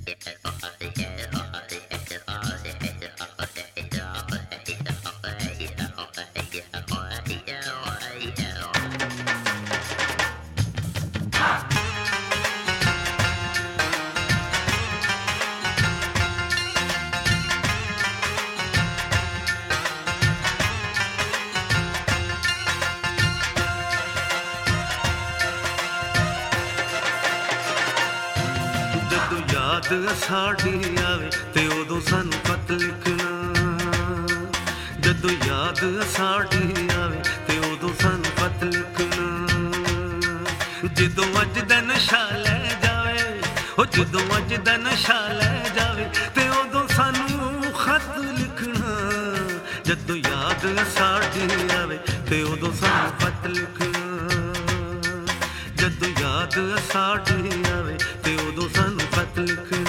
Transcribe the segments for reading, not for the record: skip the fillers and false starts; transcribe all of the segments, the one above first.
ਜਦੋਂ ਯਾਦ ਸਾਡੀ ਆਵੇ ਤੇ ਉਦੋਂ ਸਾਨੂੰ ਖਤ ਲਿਖਣਾ। ਜਦੋਂ ਯਾਦ ਸਾਡੀ ਆਵੇ ਤੇ ਉਦੋਂ ਸਾਨੂੰ ਖਤ ਲਿਖਣਾ। ਜਦੋਂ ਅੱਜ ਦਾ ਨਸ਼ਾ ਲੈ ਜਾਵੇ, ਉਹ ਜਦੋਂ ਅੱਜ ਦਾ ਨਸ਼ਾ ਲੈ ਜਾਵੇ ਤੇ ਉਦੋਂ ਸਾਨੂੰ ਖਤ ਲਿਖਣਾ। ਜਦੋਂ ਯਾਦ ਸਾਡੀ ਆਵੇ ਤੇ ਉਦੋਂ ਸਾਨੂੰ ਖਤ ਲਿਖਣਾ। ਜਦੋਂ ਯਾਦ ਸਾਡੀ ਆਵੇ ਤੇ ਉਦੋਂ ਸਾਨੂੰ ਖਤ ਲਿਖਣਾ।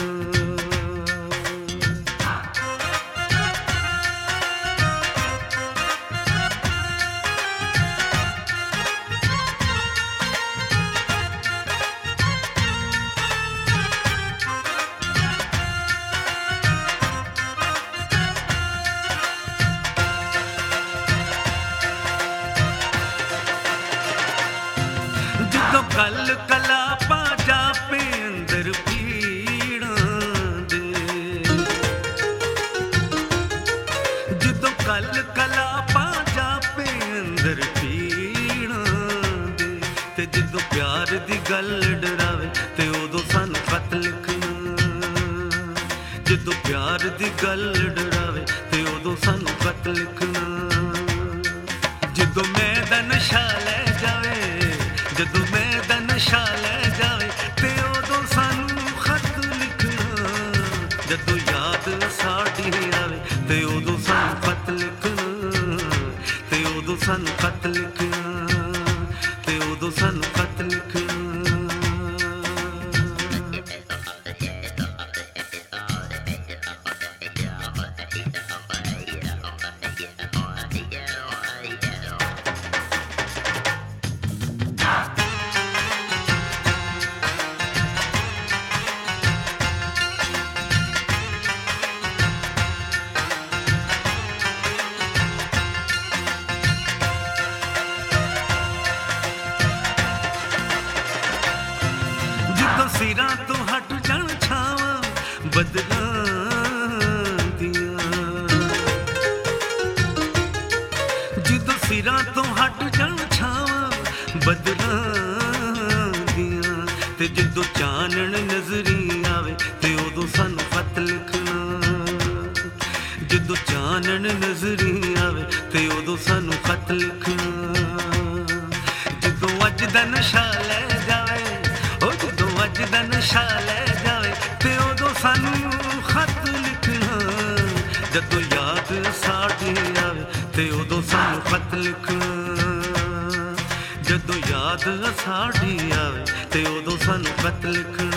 ਜਦੋਂ ਗੱਲ ਕਲਾਪਾਂ ਜਾਪੇ ਅੰਦਰ ਪੀੜਾਂ ਦੇ, ਜਦੋਂ ਗੱਲ ਕਲਾਪਾਂ ਜਾਪੇ ਅੰਦਰ ਪੀੜਾਂ ਦੇ, ਤੇ ਜਦੋਂ ਪਿਆਰ ਦੀ ਗੱਲ ਡਰਾਵੇ ਤੇ ਉਦੋਂ ਸਾਨੂੰ ਖਤ ਲਿਖਣਾ। ਜਦੋਂ ਪਿਆਰ ਦੀ ਗੱਲ ਡਰਾਵੇ ਤੇ ਉਦੋਂ ਸਾਨੂੰ ਖਤ ਲਿਖਣਾ। ਜਦੋਂ ਮੈਂ ਦਾ ਨਸ਼ਾ ਲੈ ਜਾਵੇ, ਜਦੋਂ ਮੈਂ ਦਾ ਨਸ਼ਾ ਲੈ ਜਾਵੇ ਤੇ ਉਦੋਂ ਸਾਨੂੰ ਖਤ ਲਿਖਣਾ। ਜਦੋਂ ਯਾਦ ਸਾਡੀ ਆਵੇ ਤੇ ਉਦੋਂ ਸਾਨੂੰ ਖਤ ਲਿਖਣਾ। ਤੇ ਉਦੋਂ ਸਾਨੂੰ ਖਤ ਲਿਖਣਾ। ਤੇ ਉਦੋਂ ਸਾਨੂੰ ਖਤ ਲਿਖਣਾ। ਜਦੋਂ ਸਿਰਾਂ ਤੋਂ ਹਟ ਜਾਣ ਛਾਵਾਂ ਬਦਲਾਂ ਦੀਆਂ, ਜਦੋਂ ਸਿਰਾਂ ਤੋਂ ਹਟ ਜਾਣ ਛਾਵਾਂ ਬਦਲਾਂ ਦੀਆਂ, ਤੇ ਜਦੋਂ ਚਾਨਣ ਨਜ਼ਰੀ ਆਵੇ ਤੇ ਉਦੋਂ ਸਾਨੂੰ ਖਤ ਲਿਖਣਾ। ਜਦੋਂ ਚਾਨਣ ਨਜ਼ਰੀ ਆਵੇ ਤੇ ਉਦੋਂ ਸਾਨੂੰ ਖਤ ਲਿਖਣਾ। ਜਦੋਂ ਅੱਜ ਦਾ ਨਸ਼ਾ ਲੈ ਜਾਵੇ, ਉਹ ਜਦੋਂ ਅੱਜ ਦਾ ਨਸ਼ਾ ਲੈ ਜਾਵੇ ਤੇ ਉਦੋਂ ਸਾਨੂੰ ਖਤ ਲਿਖਣਾ। ਜਦੋਂ ਯਾਦ ਸਾਡੀ ਆਵੇ ਤੇ ਉਦੋਂ ਸਾਨੂੰ ਖਤ ਲਿਖਣਾ। ਜਦੋਂ ਯਾਦ ਸਾਡੀ ਆਵੇ ਤੇ ਉਦੋਂ ਸਾਨੂੰ ਖਤ ਲਿਖਣਾ।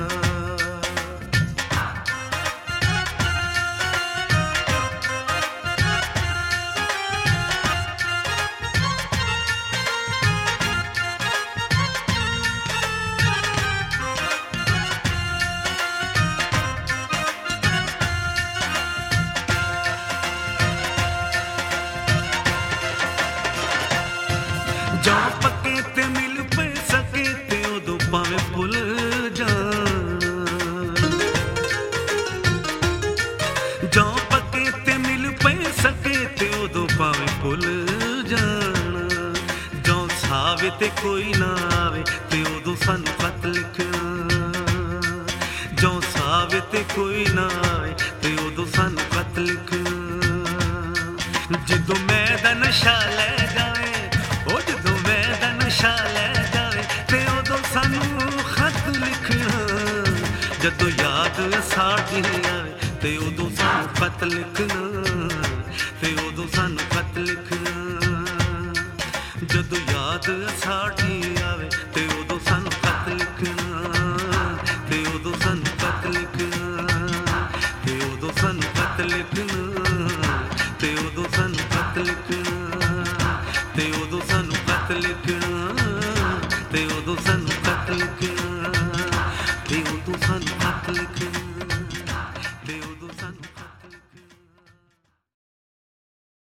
ਜਾਂ ਪੱਕੇ ਤੇ ਮਿਲ ਪੈ ਸਕੇ ਤੇ ਉਦੋਂ ਭਾਵੇਂ ਭੁੱਲ ਜਾਣਾ। ਜਾਂ ਪੱਕੇ ਤੇ ਮਿਲ ਪੈ ਸਕੇ ਤੇ ਉਦੋਂ ਭਾਵੇਂ ਭੁੱਲ ਜਾਣਾ। ਜਾਂ ਸਾਵੇ ਤੇ ਕੋਈ ਨਾ ਆਵੇ ਤੇ ਉਦੋਂ ਸਾਨੂੰ ਖਤ ਲਿਖਣਾ। ਜਾਂ ਸਾਵੇ ਤੇ ਕੋਈ ਨਾ ਆਵੇ ਤੇ ਉਦੋਂ ਸਾਨੂੰ ਖਤ ਲਿਖਣਾ। ਜਦੋਂ ਮੈਂ ਦਾ ਨਸ਼ਾ ਲੈ ਜਾਵੇ, ਉਹ ਜਦੋਂ ਮੈਂ ਦਾ ਨਸ਼ਾ ਲੈ ਜਾਵੇ ਤੇ ਉਦੋਂ ਸਾਨੂੰ ਖਤ ਲਿਖਣਾ। ਜਦੋਂ ਯਾਦ ਸਾਡੀ ਆਵੇ ਤੇ ਉਦੋਂ ਸਾਨੂੰ ਖਤ ਲਿਖਣਾ। ਤੇ ਉਦੋਂ ਸਾਨੂੰ ਖਤ ਲਿਖਣਾ। ਜਦੋਂ ਯਾਦ ਸਾਡੀ ਆਵੇ ਤੇ ਉਦੋਂ ਸਾਨੂੰ ਖਤ ਲਿਖਣਾ। ਤੇ ਉਦੋਂ ਸਾਨੂੰ ਖਤ ਲਿਖਣਾ। ਤੇ ਉਦੋਂ ਸਾਨੂੰ ਖਤ ਲਿਖਣਾ। ਤੇ ਉਦੋਂ ਸਾਨੂੰ ਖਤ ਲਿਖਣਾ। ਤੇ ਉਦੋਂ ਸਾਨੂੰ ਖਤ ਲਿਖਣਾ। ਤੇ ਉਦੋਂ ਸਾਨੂੰ ਖਤ ਲਿਖਣਾ। ਤੇ ਉਦੋਂ ਸਾਨੂੰ ਖਤ ਲਿਖਣਾ।